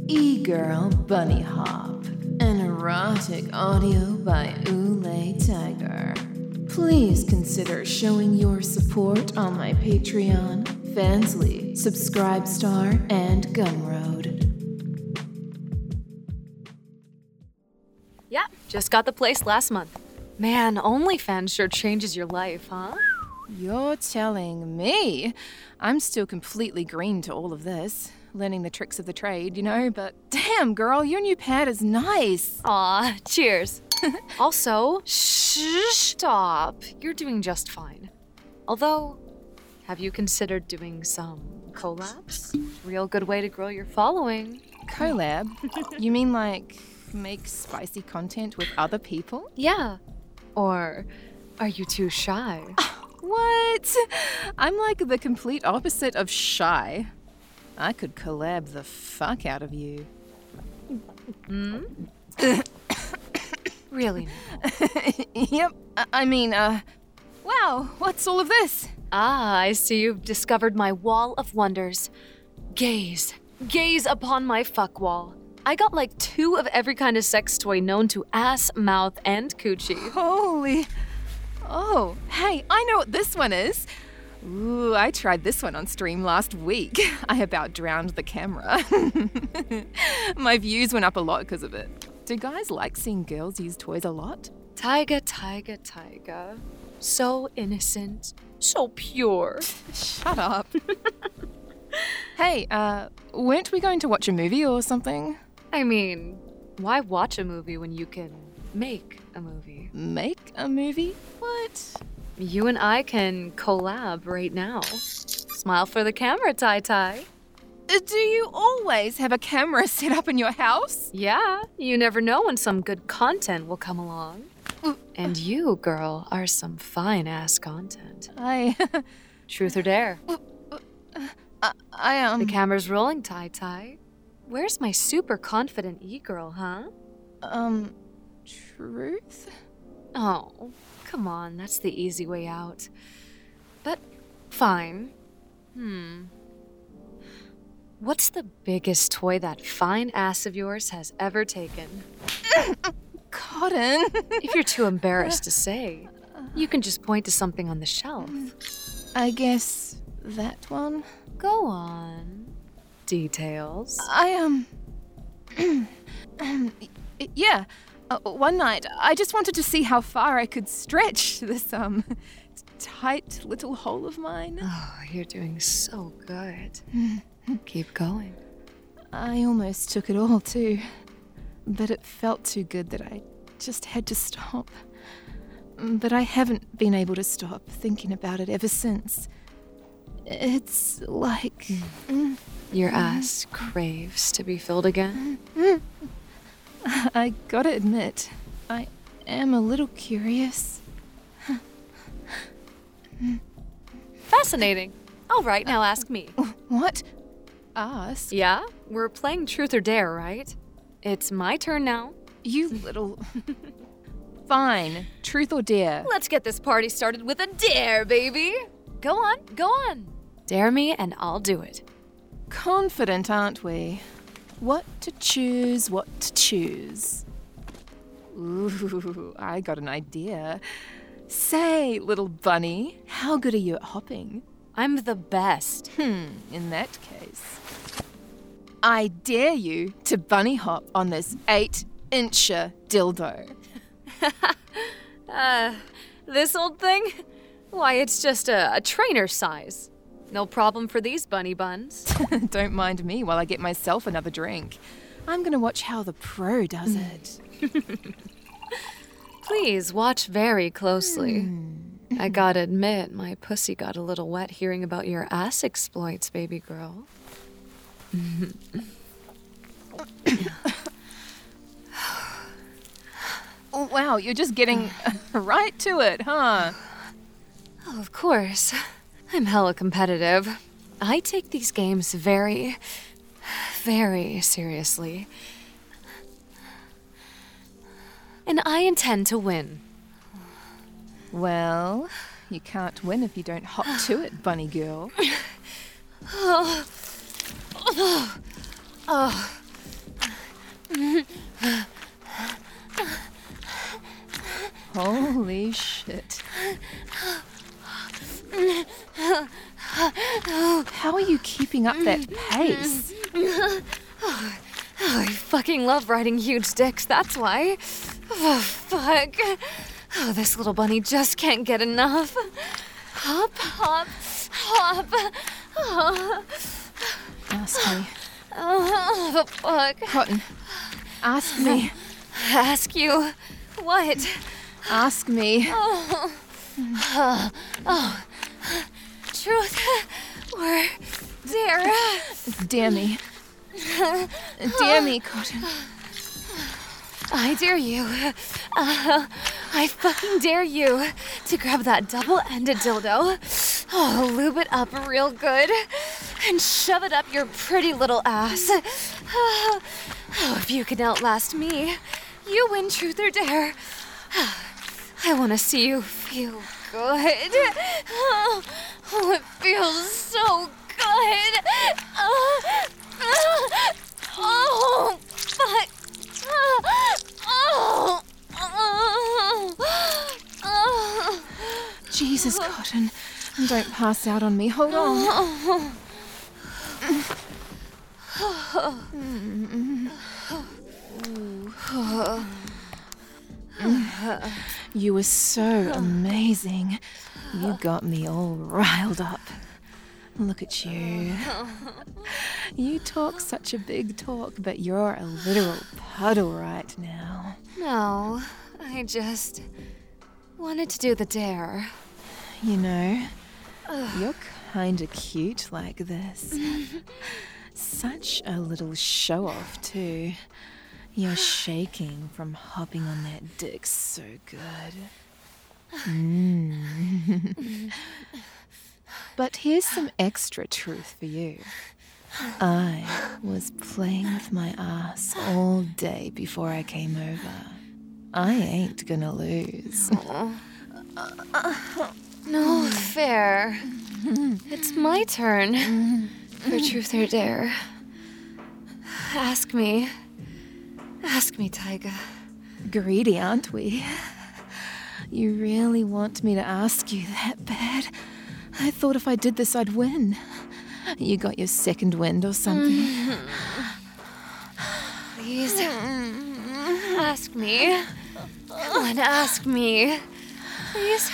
E-Girl Bunny Hop, an erotic audio by Oolay Tiger. Please consider showing your support on my Patreon, Fansly, Subscribestar, and Gumroad. Yeah, just got the place last month. Man, OnlyFans sure changes your life, huh? You're telling me? I'm still completely green to all of this. Learning the tricks of the trade, you know, but damn, girl, your new pad is nice. Aw, cheers. Also, stop. You're doing just fine. Although, have you considered doing some collabs? Real good way to grow your following. Collab? You mean like make spicy content with other people? Yeah. Or are you too shy? What? I'm like the complete opposite of shy. I could collab the fuck out of you. Really? Yep. Wow, what's all of this? Ah, I see you've discovered my wall of wonders. Gaze. Gaze upon my fuck wall. I got like 2 of every kind of sex toy known to ass, mouth, and coochie. Holy. Oh, hey, I know what this one is. Ooh, I tried this one on stream last week. I about drowned the camera. My views went up a lot because of it. Do guys like seeing girls use toys a lot? Tyga, Tyga, Tyga. So innocent. So pure. Shut up. Hey, weren't we going to watch a movie or something? I mean, why watch a movie when you can make a movie? Make a movie? What? You and I can collab right now. Smile for the camera, Tai. Do you always have a camera set up in your house? Yeah, you never know when some good content will come along. And you, girl, are some fine-ass content. Truth or dare? The camera's rolling, Tai. Where's my super confident e-girl, huh? Truth? Oh, come on, that's the easy way out. But, fine. What's the biggest toy that fine ass of yours has ever taken? Cotton. If you're too embarrassed to say, you can just point to something on the shelf. I guess that one? Go on. Details. Yeah. One night, I just wanted to see how far I could stretch this, tight little hole of mine. Oh, you're doing so good. Keep going. I almost took it all, too. But it felt too good that I just had to stop. But I haven't been able to stop thinking about it ever since. It's like... Your ass craves to be filled again? I gotta admit, I am a little curious. Fascinating. All right, now ask me. What? Ask? Yeah? We're playing Truth or Dare, right? It's my turn now. You little... Fine. Truth or dare? Let's get this party started with a dare, baby. Go on. Dare me and I'll do it. Confident, aren't we? What to choose. Ooh, I got an idea. Say, little bunny, how good are you at hopping? I'm the best. In that case, I dare you to bunny hop on this 8-incher dildo. This old thing? Why, it's just a trainer size. No problem for these bunny buns. Don't mind me while I get myself another drink. I'm gonna watch how the pro does it. Please watch very closely. I gotta admit, my pussy got a little wet hearing about your ass exploits, baby girl. Oh, wow, you're just getting right to it, huh? Oh, of course. I'm hella competitive. I take these games very, very seriously. And I intend to win. Well, you can't win if you don't hop to it, bunny girl. Holy shit. How are you keeping up that pace? Oh, I fucking love riding huge dicks, that's why. Oh, fuck. Oh, this little bunny just can't get enough. Hop, hop, hop. Oh, Ask me. oh fuck. Cotton, ask me. Ask you what? Ask me. Oh. Truth or dare? Dare me. Dare me, Cotton. I dare you. I fucking dare you to grab that double-ended dildo. Oh, lube it up real good and shove it up your pretty little ass. Oh, if you can outlast me, you win truth or dare. I want to see you feel good. Oh, it feels so good. Oh, fuck. Jesus, Cotton. Don't pass out on me. Hold on. You were so amazing. You got me all riled up. Look at you. You talk such a big talk, but you're a literal puddle right now. No, I just wanted to do the dare. You know, you're kinda cute like this. Such a little show-off, too. You're shaking from hopping on that dick so good. But here's some extra truth for you. I was playing with my ass all day before I came over. I ain't gonna lose. No fair. It's my turn for truth or dare. Ask me. Ask me, Taiga. Greedy, aren't we? You really want me to ask you that bad? I thought if I did this, I'd win. You got your second wind or something. Please. Ask me. Come on, ask me. Please.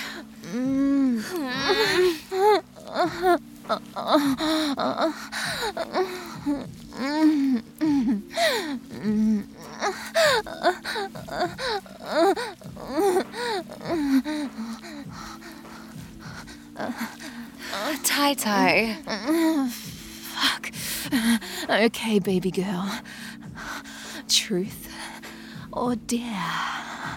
Tai. Fuck. Okay, baby girl. Truth or dare?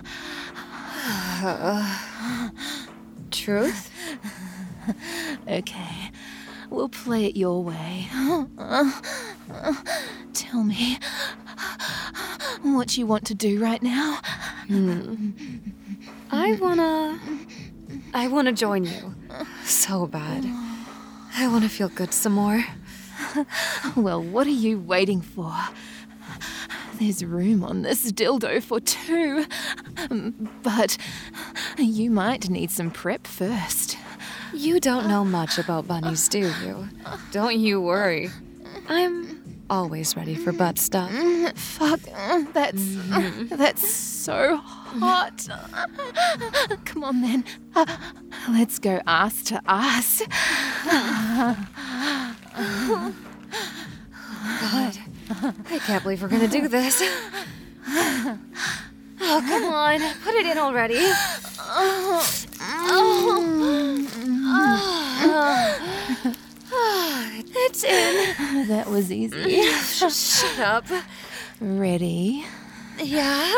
Truth? Okay, we'll play it your way. Tell me what you want to do right now. I wanna join you. So bad. I wanna feel good some more. Well, what are you waiting for? There's room on this dildo for two. But you might need some prep first. You don't know much about bunnies, do you? Don't you worry. I'm always ready for butt stuff. Fuck, that's so hot. Come on then, let's go ass to ass. God, I can't believe we're gonna do this. Oh, come on, put it in already. It's in. That was easy. Shut up. Ready? Yeah.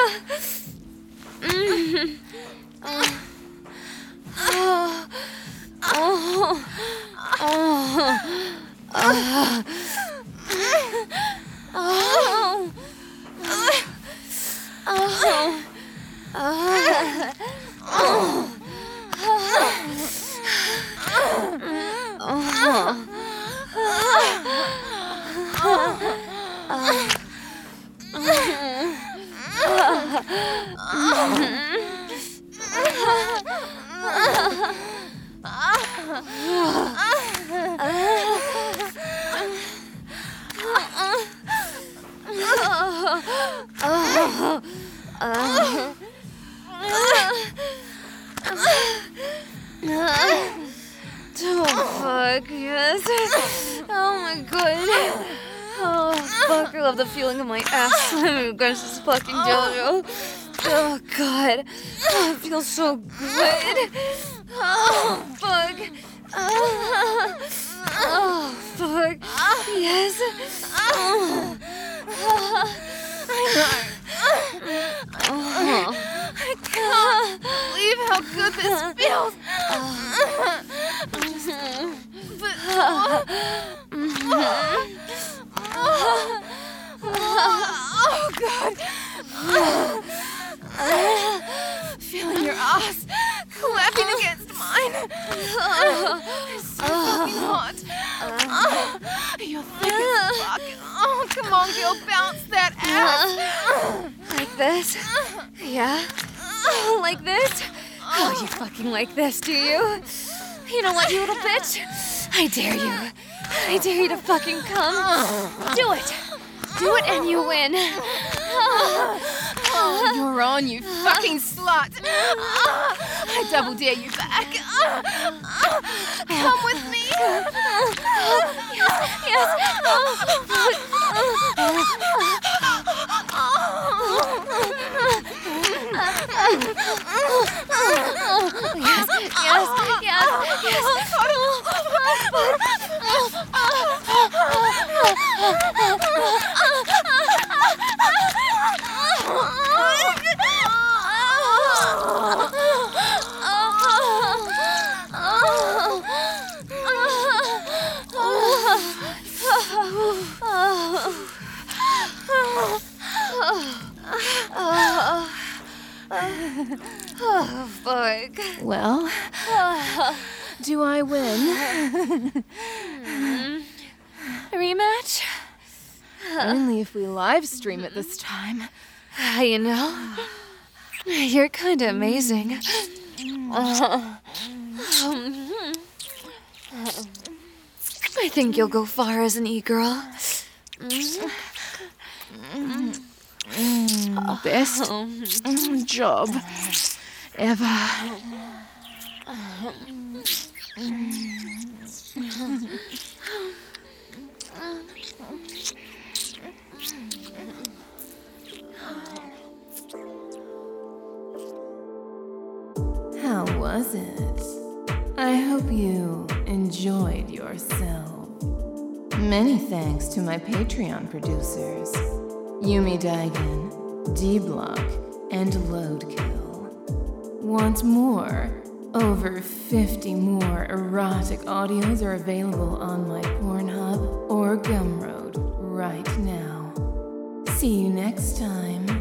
Oh, fuck, yes. Oh my god. Oh, fuck, I love the feeling of my ass slamming against this fucking JoJo. Oh, god. Oh, it feels so good. Oh, fuck. Oh, fuck. Yes. Oh. I can't believe how good this feels. Oh, God. Feeling your ass clapping against mine. It's so fucking hot. You're thick as fuck. Oh, come on, girl, bounce that ass. Like this? Yeah? Oh, like this? Oh, you fucking like this, do you? You know what, you little bitch? I dare you. I dare you to fucking come. Do it. Do it and you win. Oh, you're on, you fucking slut. I double dare you back. Come with me. Oh, fuck. Well, do I win? Rematch? Only if we live stream it this time. You know, you're kind of amazing. I think you'll go far as an e-girl. Best job ever. How was it? I hope you enjoyed yourself. Many thanks to my Patreon producers, Yumi Daigen, D-Block, and Loadkill. Want more? Over 50 more erotic audios are available on my Pornhub or Gumroad right now. See you next time.